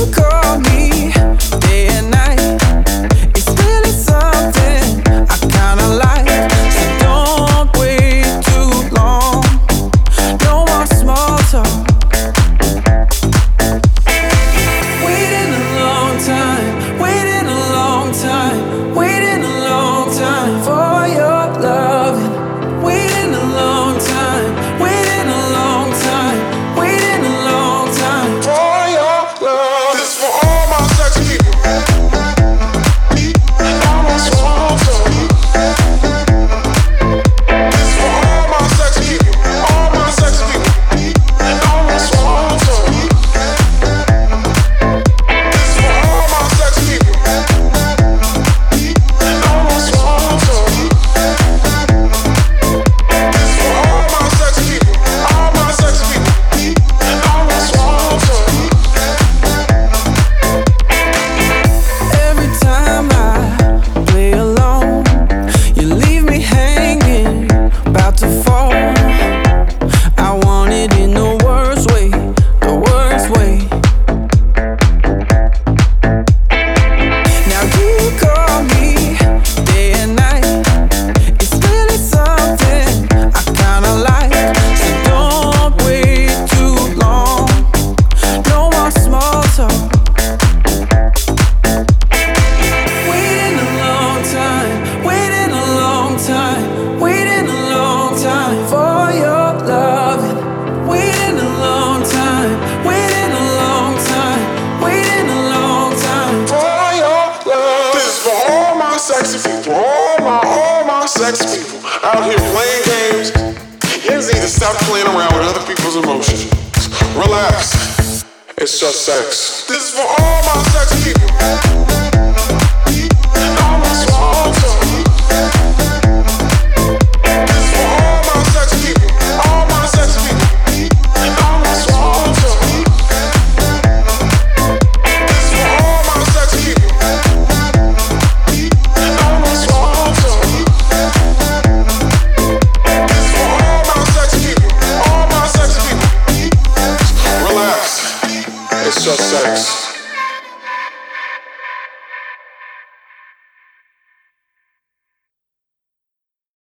Sex people out here playing games. You just need to stop playing around with other people's emotions. Relax. It's just sex. This is for all my sex people. All my small talk. This is for all my sex people. All my sex people. All my small talk. This is for all my sex people. All my small talk. It's just sex.